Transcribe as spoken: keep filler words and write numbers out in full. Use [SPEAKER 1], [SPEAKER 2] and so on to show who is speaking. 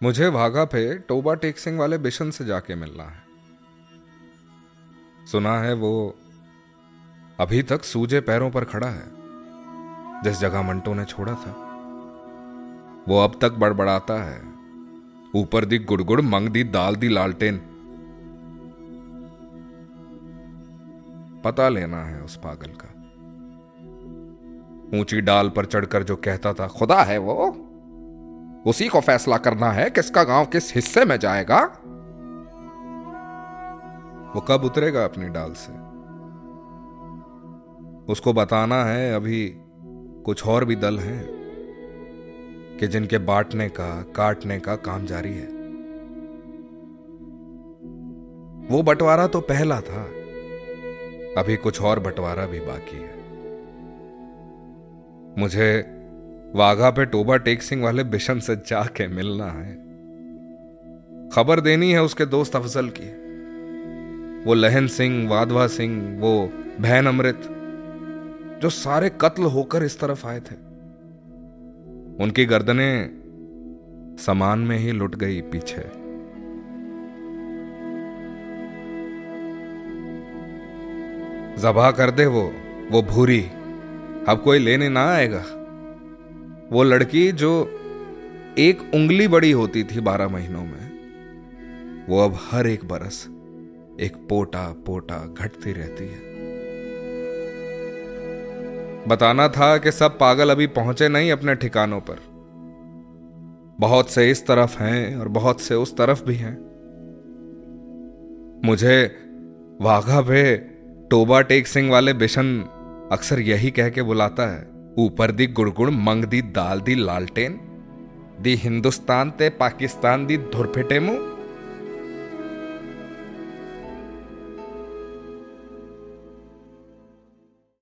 [SPEAKER 1] मुझे वाघा पे Toba take Singh वाले बिशन से जाके मिलना है। सुना है वो अभी तक सूजे पैरों पर खड़ा है। जिस जगह मंटो ने छोड़ा था वो अब तक बड़बड़ाता है, ऊपर दी गुड़गुड़ मंग दी दाल दी लालटेन। पता लेना है उस पागल का। ऊंची डाल पर चढ़कर जो कहता था खुदा है वो, उसी को फैसला करना है किसका गांव किस हिस्से में जाएगा। वो कब उतरेगा अपनी डाल से? उसको बताना है अभी कुछ और भी दल हैं कि जिनके बांटने का काटने का काम जारी है। वो बंटवारा तो पहला था, अभी कुछ और बंटवारा भी बाकी है। मुझे वाघा पे टोबा टेक सिंह वाले बिशन से जाके मिलना है। खबर देनी है उसके दोस्त अफजल की। वो लहन सिंह, वाधवा सिंह, वो बहन अमृत जो सारे कत्ल होकर इस तरफ आए थे, उनकी गर्दनें समान में ही लुट गई पीछे। ज़बा कर दे वो वो भूरी, अब कोई लेने ना आएगा। वो लड़की जो एक उंगली बड़ी होती थी बारह महीनों में, वो अब हर एक बरस एक पोटा पोटा घटती रहती है। बताना था कि सब पागल अभी पहुंचे नहीं अपने ठिकानों पर। बहुत से इस तरफ हैं और बहुत से उस तरफ भी हैं। मुझे वाघा पे टोबा टेक सिंह वाले बिशन अक्सर यही कह के बुलाता है, ऊपर दी गुड़गुड़ मंग दी दाल दी लालटेन, दी हिंदुस्तान ते पाकिस्तान दी धुरफिटे मुंह।